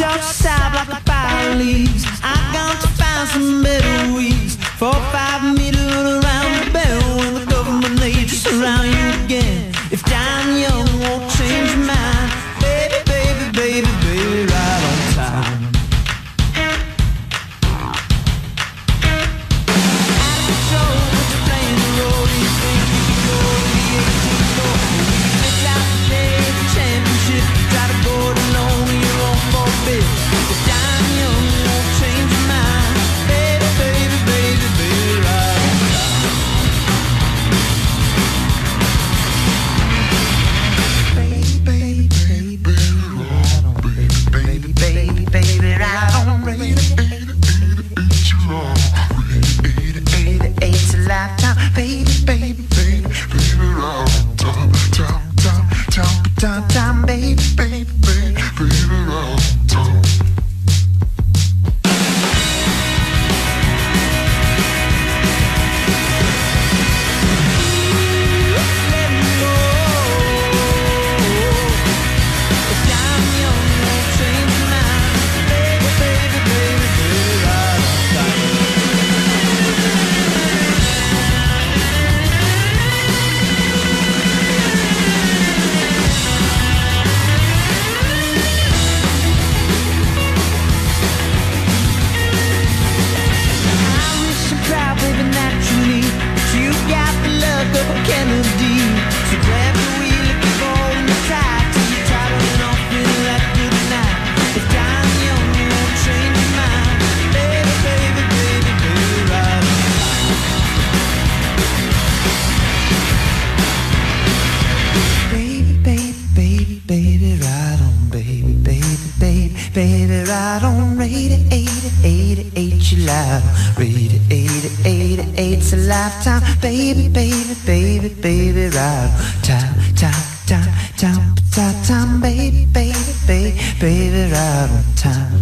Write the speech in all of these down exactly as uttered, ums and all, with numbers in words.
Don't stop like a fire leaves. I'm going to find some better weeds. Four, five meters around the bell when the government they just surround you again. If dying young won't change your mind, baby, baby, baby, baby, right on time. Out of control, but you're playing the role. You think you can go to the eighteen floor. It's out the day, the championship. Try to go it alone in your own forbid. If dying young won't change your mind, baby, baby, baby, baby, right on time. Baby, baby, baby, right on, baby, baby, baby, baby, right on, baby. It's a lifetime, baby, baby, baby, baby, right on time, time, time, time, time, time, baby, baby, baby, baby, right on time. Kennedy, so grab the wheel if you're holding the tide till you're tired and off feeling like good night. If dying young won't change your mind, baby, baby, baby, baby, right on time. Baby, baby, baby, baby, right on, baby, baby, baby, baby, right on. Rate eighty, eighty, eight, you loud. Rate eighty, eighty, eight's a lifetime, baby, baby, baby, baby, right on time, time, time, time, time, time, baby, baby, baby, baby, right on time.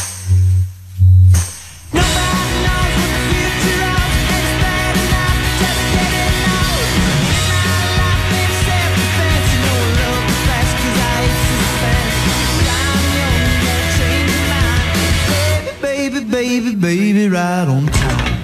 Nobody knows what the future holds, and it's bad enough just getting old. In my life, it's self-defense, you know I love the fast 'cause I hate suspense. I'm young, won't change your mind, baby, baby, baby, baby, right on time.